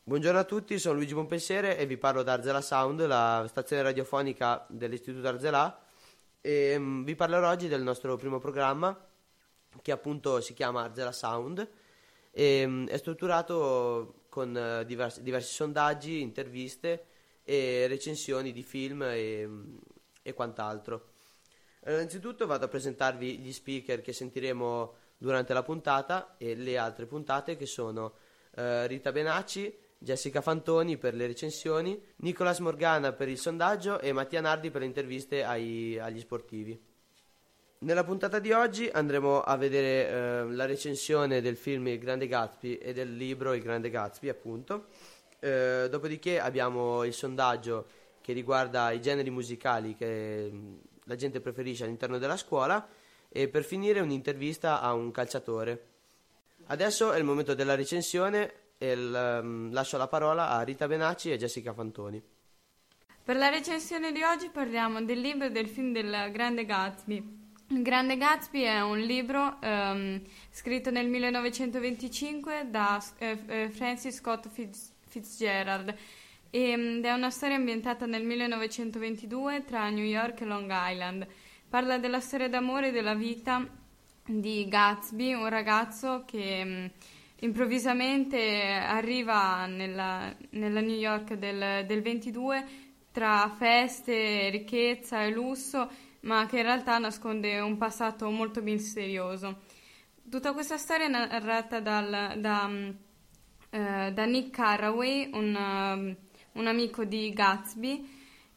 Buongiorno a tutti, sono Luigi Bonpensiere e vi parlo da Arzela Sound, la stazione radiofonica dell'Istituto Arzela, e vi parlerò oggi del nostro primo programma che appunto si chiama Arzela Sound e è strutturato con diversi sondaggi, interviste e recensioni di film e quant'altro. Innanzitutto vado a presentarvi gli speaker che sentiremo durante la puntata e le altre puntate, che sono Rita Benacci, Jessica Fantoni per le recensioni, Nicolas Morgana per il sondaggio e Mattia Nardi per le interviste agli sportivi. Nella puntata di oggi andremo a vedere la recensione del film Il Grande Gatsby e del libro Il Grande Gatsby, appunto. Dopodiché abbiamo il sondaggio che riguarda i generi musicali che la gente preferisce all'interno della scuola e per finire un'intervista a un calciatore. Adesso è il momento della recensione e lascio la parola a Rita Benacci e Jessica Fantoni. Per la recensione di oggi parliamo del libro e del film del Grande Gatsby. Il Grande Gatsby è un libro scritto nel 1925 da Francis Scott Fitzgerald ed è una storia ambientata nel 1922 tra New York e Long Island. Parla della storia d'amore e della vita di Gatsby, un ragazzo che improvvisamente arriva nella New York del 22 tra feste, ricchezza e lusso, ma che in realtà nasconde un passato molto misterioso. Tutta questa storia è narrata da Nick Carraway, un amico di Gatsby,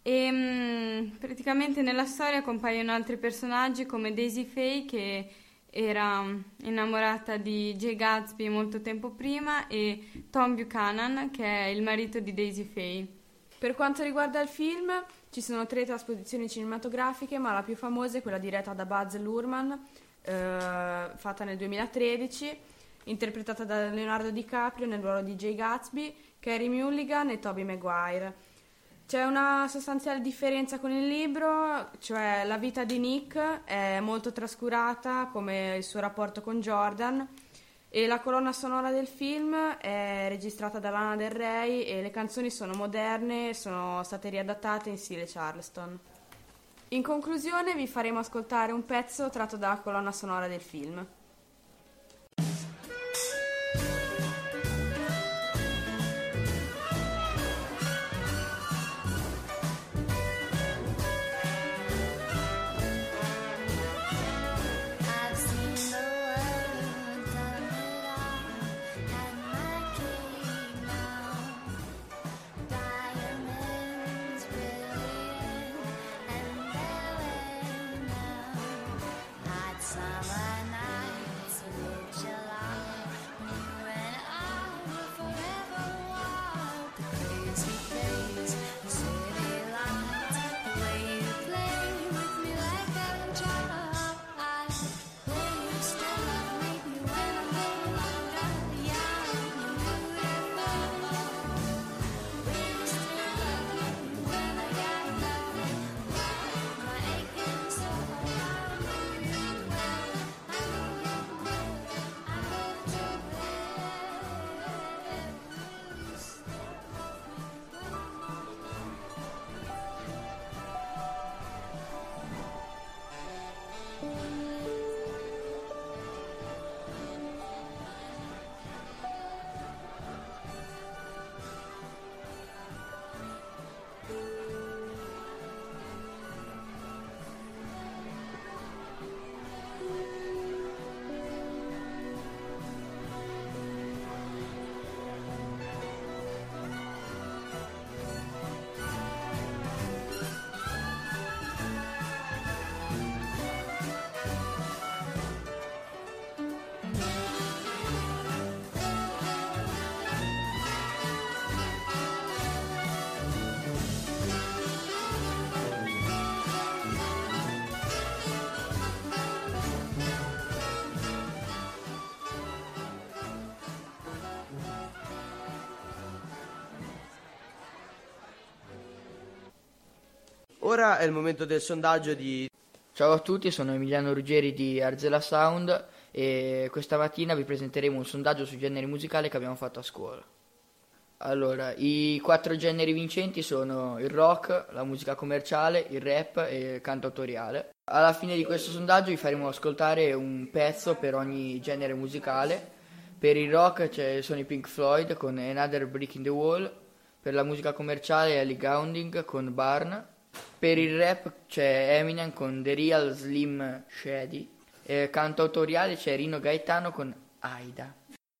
e praticamente nella storia compaiono altri personaggi come Daisy Fay, che era innamorata di Jay Gatsby molto tempo prima, e Tom Buchanan, che è il marito di Daisy Fay. Per quanto riguarda il film, ci sono 3 trasposizioni cinematografiche, ma la più famosa è quella diretta da Baz Luhrmann, fatta nel 2013, interpretata da Leonardo DiCaprio nel ruolo di Jay Gatsby, Carey Mulligan e Tobey Maguire. C'è una sostanziale differenza con il libro, cioè la vita di Nick è molto trascurata, come il suo rapporto con Jordan, e la colonna sonora del film è registrata da Lana Del Rey e le canzoni sono moderne, sono state riadattate in stile Charleston. In conclusione vi faremo ascoltare un pezzo tratto dalla colonna sonora del film. Ora è il momento del sondaggio di... Ciao a tutti, sono Emiliano Ruggeri di Arzela Sound e questa mattina vi presenteremo un sondaggio sui generi musicali che abbiamo fatto a scuola. Allora, i 4 generi vincenti sono il rock, la musica commerciale, il rap e il cantautoriale. Alla fine di questo sondaggio vi faremo ascoltare un pezzo per ogni genere musicale. Per il rock sono i Pink Floyd con Another Brick in the Wall, per la musica commerciale Ellie Goulding con Barn, per il rap c'è Eminem con The Real Slim Shady, e cantautoriale c'è Rino Gaetano con Aida.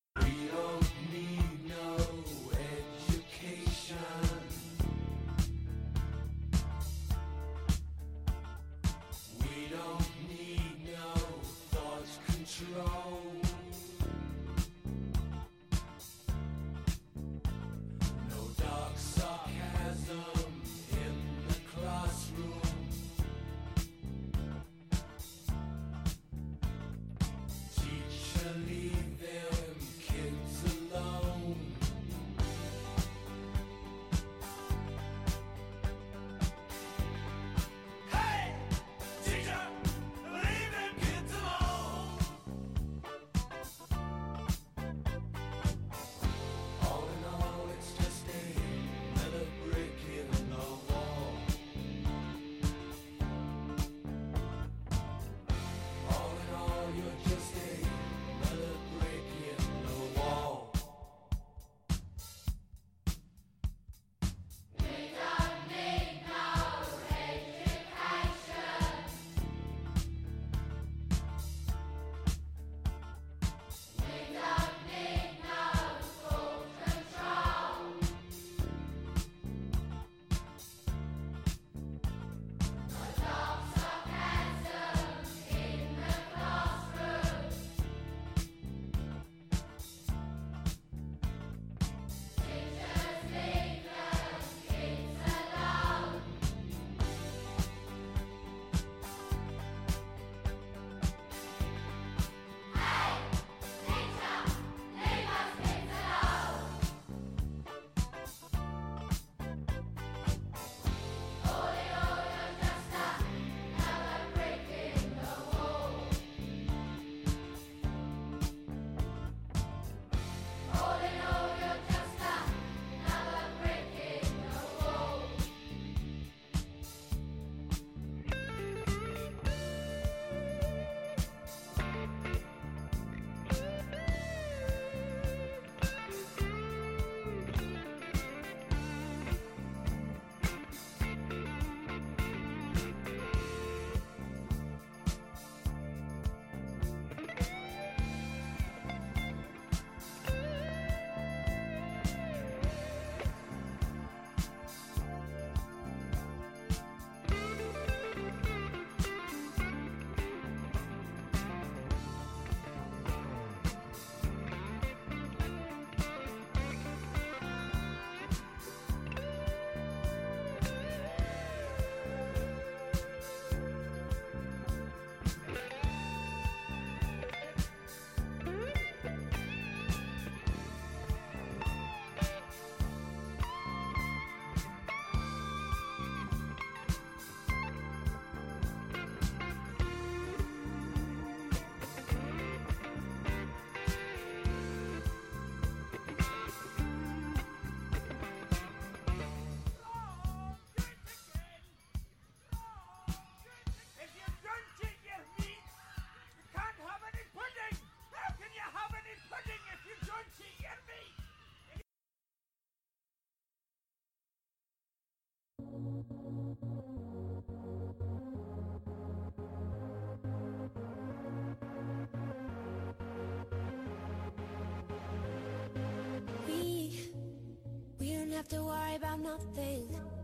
We don't have to worry about nothing.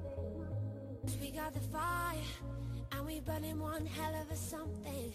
'Cause we got the fire, and we burning one hell of a something.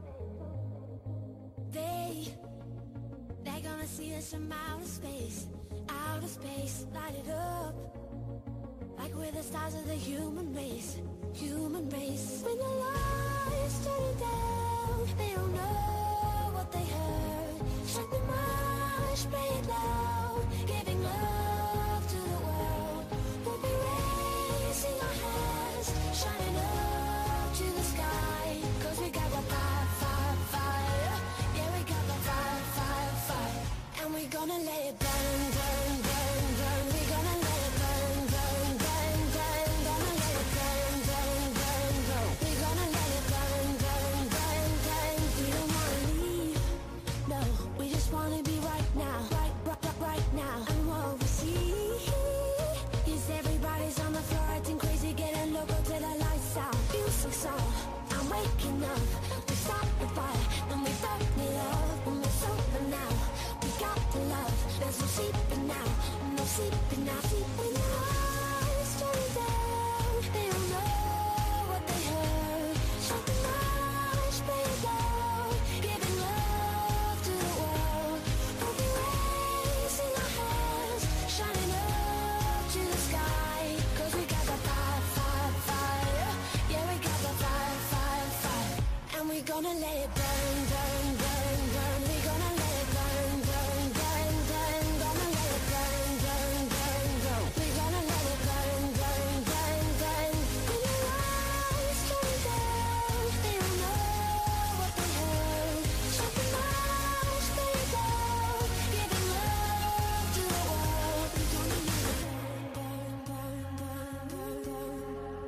They're gonna see us from outer space, light it up. Like we're the stars of the human race. When the lights turn down, they don't know what they heard. Strike the march, play it loud, giving love to the world. We'll be raising our hands, shining up to the sky. 'Cause we got the fire, yeah, we got the fire. And we're gonna let it burn. We sleep at night. When the lights turn down, they don't know what they heard. Something much better, giving love to the world. We'll be raising our hands, shining up to the sky. 'Cause we got the fire, fire, fire. Yeah, we got the fire, fire, fire. And we're gonna let it burn, burn, burn, burn. We're gonna let it burn, burn, burn, burn. Gonna let it burn, burn, burn, burn. We're gonna let it burn, burn, burn, burn. When the lights turn down, they don't know what they heard. Something much better, giving love to the world. We're gonna let it burn, burn, burn, burn, burn,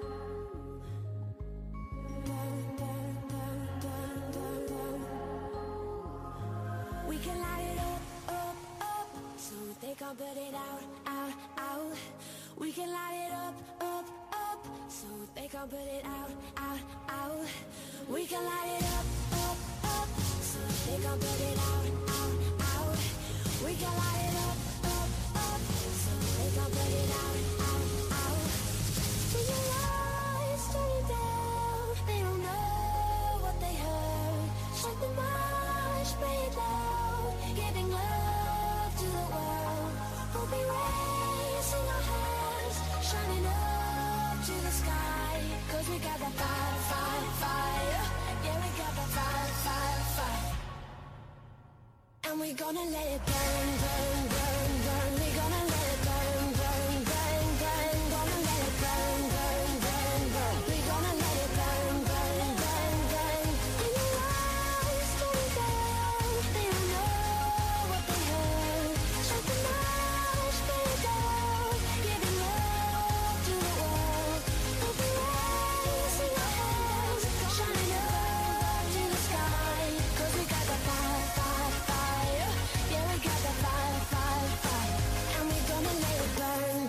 burn. We can light it up, up, up, so they can't put it out, out, out. We can light it up, up, up, so they can't put it out, out, out. We can light it up, up, up, so they can't put it out, out, out. We can light it up, up, up, so they can't put it out, out, out. When your lights turn down, they don't know what they heard. Something much better, giving love to the world. We'll be raising our hands, shining up to the sky. 'Cause we got the fire, fire, fire. Yeah, we got the fire, fire, fire. And we're gonna let it burn, burn, burn, burn. We're gonna let it burn, burn, burn, burn. Gonna let it burn, burn, burn, burn. We're gonna let it burn, burn, burn, burn. When the lights turn down, they don't know what they heard. Something much better, giving love to the world. We'll be raising our hands, shining up to the sky. 'Cause we got the fire, fire, fire. Yeah, we got the fire, fire, fire. And we're gonna let it burn.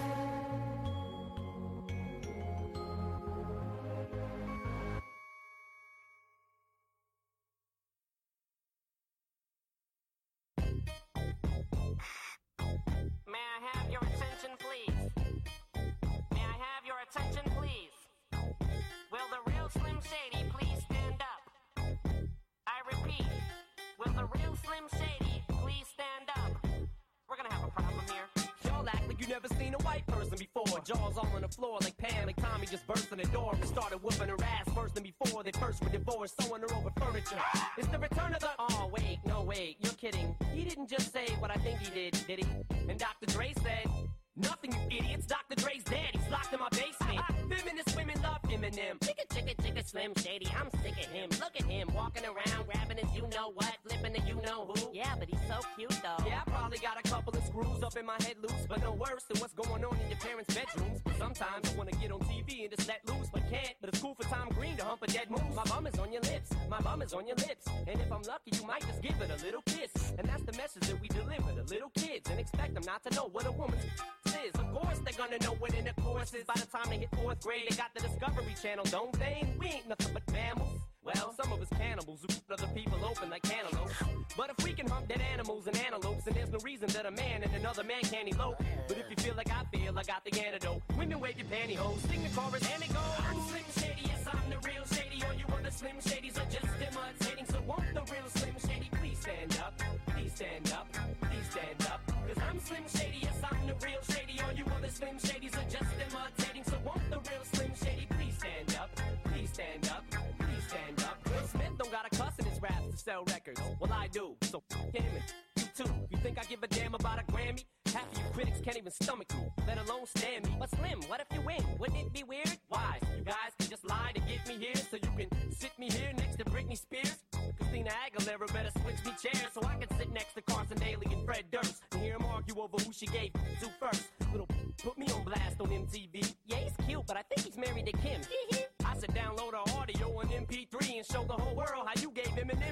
May I have your attention, please? May I have your attention, please? Will the real Slim Shady please stand up? I repeat, will the real Slim Shady please stand up? We're gonna have a problem here. Y'all act like you never seen a white person before. Jaws all on the floor like Pam, like Tommy just burst in the door and started whooping her ass worse than before. They first were divorced, sewing her over furniture. It's the return of the... Oh, wait, no, wait, you're kidding. He didn't just say what I think he did he? And Dr. Dre said... Nothing, you idiots. Dr. Dre's dead. He's locked in my basement. Feminist women love Eminem. Chicka, chicka, chicka, Slim Shady. I'm sick of him. Look at him walking around, grabbing his you-know-what, flipping the you-know-who. Yeah, but he's so cute, though. Yeah, I probably got a couple of screws up in my head loose, but no worse than what's going on in your parents' bedrooms. But sometimes I wanna get on TV and just let loose, but can't. But it's cool for Tom Green to hump a dead moose. My bum is on your lips. My bum is on your lips. And if I'm lucky, you might just give it a little kiss. And that's the message that we deliver to little kids and expect them not to know what a woman's is. Of course they're gonna know what in the course is. By the time they hit 4th grade, they got the Discovery Channel, don't they? We ain't nothing but mammals. Well, some of us cannibals who cut other people open like cantaloupes. But if we can hump dead animals and antelopes, then there's no reason that a man and another man can't elope. But if you feel like I feel, I got the antidote. Women wave your pantyhose, sing the chorus and it goes. I'm Slim Shady, yes I'm the real Shady. All you other Slim Shadys are just imitating. So won't the real Slim Shady please stand up? Please stand up, please stand up. 'Cause I'm Slim Shady, yes I'm the real Shady. All you other Slim Shadys are just imitating. So won't the real Slim Shady please stand up? Please stand up, please stand up. Will Smith don't got a cuss in his raps to sell records. Well, I do, so him and you too. You think I give a damn about a Grammy? Half of you critics can't even stomach me, let alone stand me. But Slim, what if you win? Wouldn't it be weird? Why? You guys can just lie to get me here, so you can sit me here next to Britney Spears. Christina Aguilera better switch me chairs so I can sit next to Carson Daly and Fred Durst and hear them argue over who she gave to first. Little put me on blast on MTV. Yeah, he's cute, but I think he's married to Kim. I said download our audio on MP3 and show the whole world how you gave Eminem.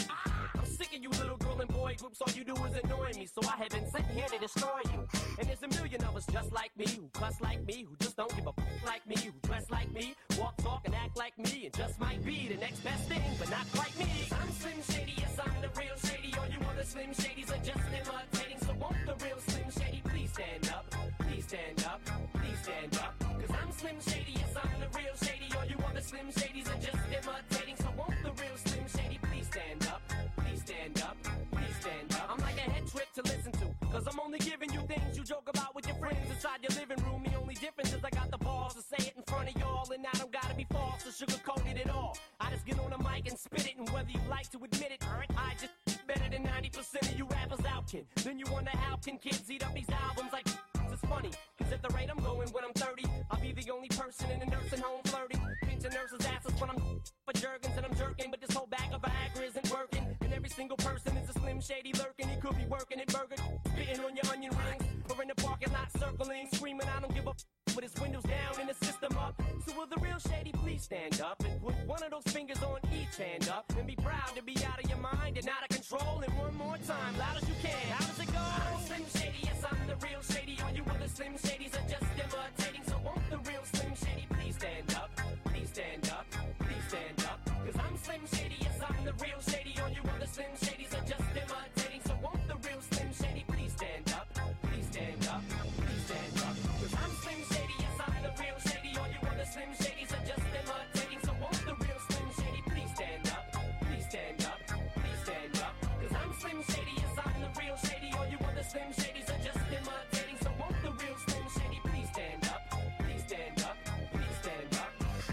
I'm sick of you little girl and boy groups, all you do is annoy me. So I have been sitting here to destroy you. And there's a million of us just like me, who cuss like me, who just don't give a like me, who dress like me, walk, talk, and act like me, and just might be the next best thing, but not quite me. I'm Slim Shady, yes I'm the real Shady. All you other Slim Shadys are just imitating. So won't the real Slim Shady please stand up? stand up, please stand up. Cause I'm Slim Shady, yes, I'm the real Shady. All you other Slim Shadys are just imitating. So won't the real Slim Shady please stand up, please stand up, please stand up. I'm like a head trip to listen to, cause I'm only giving you things you joke about with your friends inside your living room. The only difference is I got the balls to say it in front of y'all, and I don't gotta be false or sugarcoated at all. I just get on a mic and spit it, and whether you like to admit it, I just better than 90% of you rappers out, kid. Then you wonder how can kids eat up these albums like it's funny, cause at the rate I'm going when I'm 30, I'll be the only person in a nursing home flirting, pinching nurses' asses when I'm for Jergens and I'm jerking, but this whole bag of Viagra isn't working, and every single person is a Slim Shady lurking. He could be working at Burger, spitting on your onion rings, or in the parking lot circling, screaming I don't give a with his windows down and his system up. So will the real Shady please stand up and put one of those fingers on each hand up and be proud to be out of your mind and out of control. And one more time, loud as you can. How does it go? I'm Slim Shady, yes, I'm the real Shady. All you other Slim Shadys are just imitating. So won't the real Slim Shady please stand up, please stand up, please stand up. Cause I'm Slim Shady, yes, I'm the real Shady. All you other Slim Shadys are just imitating. So won't the real Slim Shady please stand up, please stand up, please stand up. Cause I'm Slim Shady, yes, I'm the real Shady. All you other Slim Shadys are just imitating. So won't the real Slim Shady please stand up, please stand up, please stand up. Cause I'm Slim Shady, yes, I'm the real Shady. All you other Slim Shadys are just imitating. So won't the real Slim Shady please stand up, please stand up, please stand up.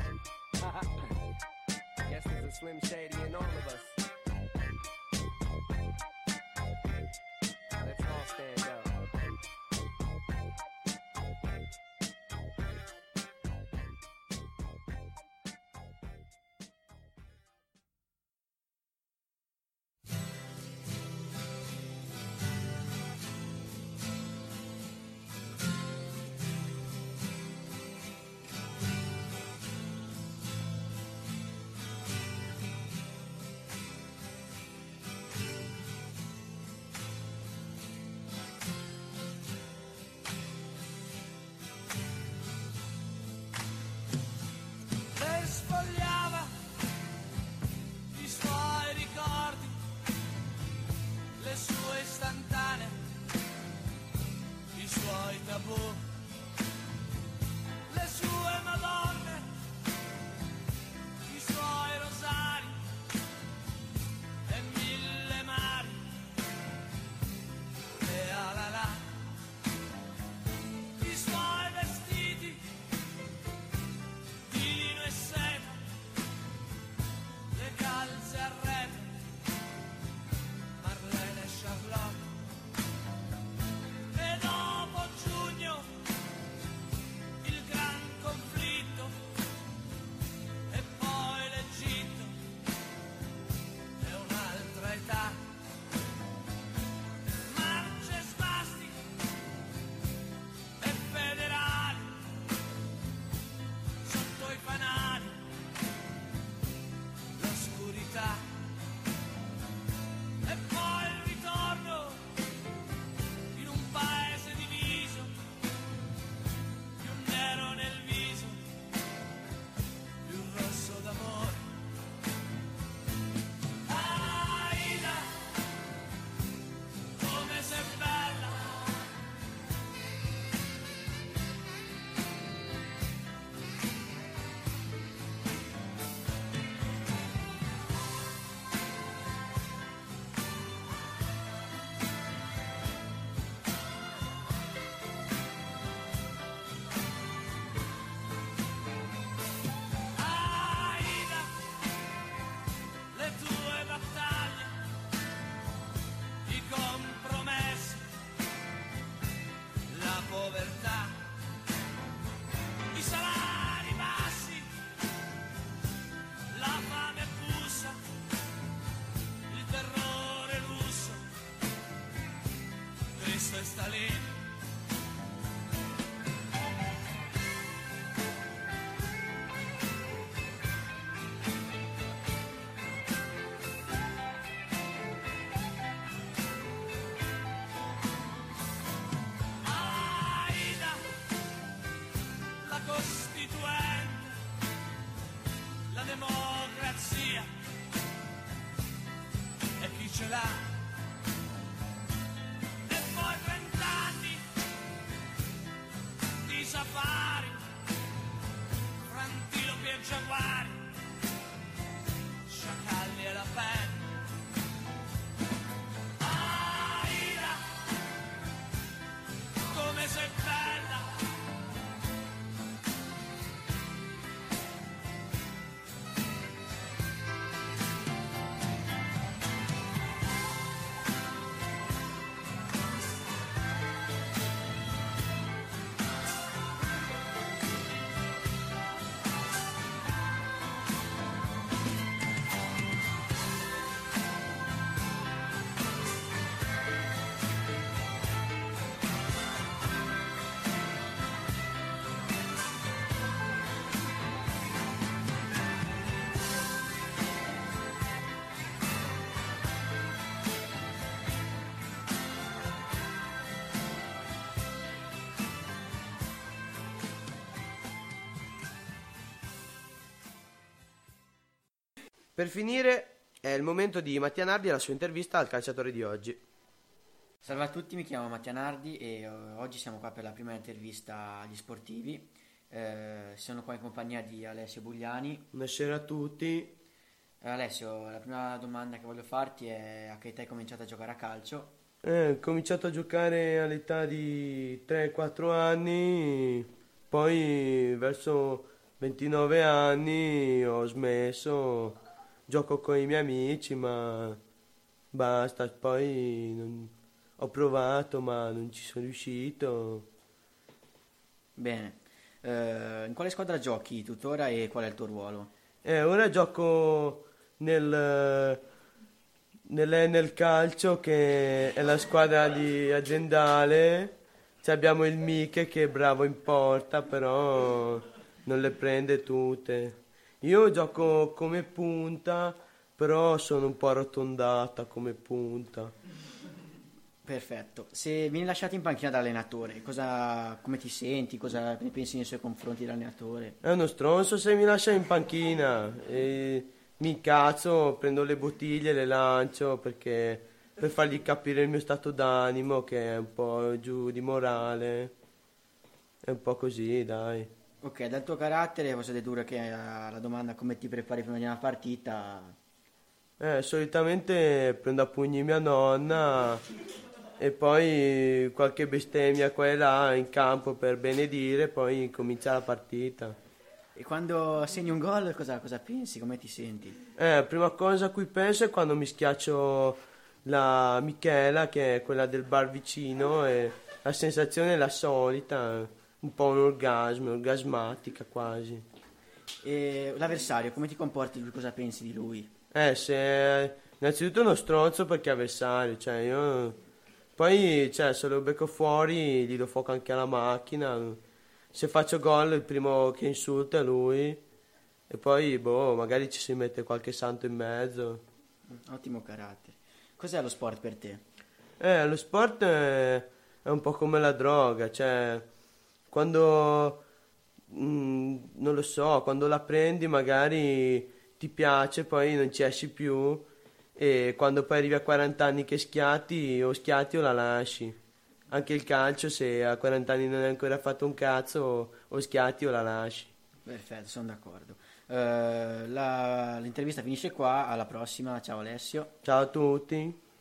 Guess there's a Slim Shady in all of us. Let's all stand up. Lei sfogliava i suoi ricordi, le sue istantanee, i suoi tabù, le sue madonne, i suoi rosari e mille mari, e alala, i suoi vestiti di lino e seta, le calze a rete, Marlene e Charlotte. E dopo giugno il gran conflitto, e poi l'Egitto e un'altra età, marce svastiche e federali sotto i fanali, l'oscurità, e poi il ritorno in un paese diviso, più nero nel viso, più rosso d'amore. Aida, come sei bella, Aida, le tue battaglie, i compromessi, la povertà, i salari bassi, la fame bussa, il terrore russo, Cristo e Stalin. Aida, la Costituente, la democrazia, e chi ce l'ha? E poi 30 anni safari, fra antilopi e giaguari, sciacalli e la penna. Aida, come sei bella. Per finire è il momento di Mattia Nardi e la sua intervista al calciatore di oggi. Salve a tutti, mi chiamo Mattia Nardi e oggi siamo qua per la prima intervista agli sportivi. Sono qua in compagnia di Alessio Bugliani. Buonasera a tutti. Alessio, la prima domanda che voglio farti è: a che età hai cominciato a giocare a calcio? Ho cominciato a giocare all'età di 3-4 anni, poi verso 29 anni ho smesso, gioco con i miei amici ma basta, poi ho provato ma non ci sono riuscito. Bene, in quale squadra giochi tuttora e qual è il tuo ruolo? Ora gioco nell'Enel Calcio, che è la squadra di aziendale. Abbiamo il Miche che è bravo in porta, però non le prende tutte. Io gioco come punta, però sono un po' arrotondata come punta. Perfetto. Se vieni lasciato in panchina dall'allenatore, come ti senti? Cosa ne pensi nei suoi confronti dell'allenatore? È uno stronzo se mi lascia in panchina. Mi incazzo, prendo le bottiglie, le lancio per fargli capire il mio stato d'animo, che è un po' giù di morale. È un po' così, dai. Ok, dal tuo carattere posso dedurre che alla domanda come ti prepari prima di una partita... Solitamente prendo a pugni mia nonna e poi qualche bestemmia qua e là in campo per benedire, poi comincia la partita. E quando segni un gol cosa pensi? Come ti senti? Prima cosa a cui penso è quando mi schiaccio la Michela, che è quella del bar vicino, e la sensazione è la solita, un po' un orgasmo, orgasmatica quasi. E l'avversario, come ti comporti? Cosa pensi di lui? Innanzitutto uno stronzo perché è avversario, poi se lo becco fuori gli do fuoco anche alla macchina. Se faccio gol il primo che insulta è lui, e poi magari ci si mette qualche santo in mezzo. Ottimo carattere. Cos'è lo sport per te? Lo sport è un po' come la droga, quando non lo so, quando la prendi magari ti piace, poi non ci esci più, e quando poi arrivi a 40 anni che schiatti o la lasci. Anche il calcio, se a 40 anni non hai ancora fatto un cazzo, o schiatti o la lasci. Perfetto, sono d'accordo. L'intervista finisce qua, alla prossima, ciao Alessio. Ciao a tutti.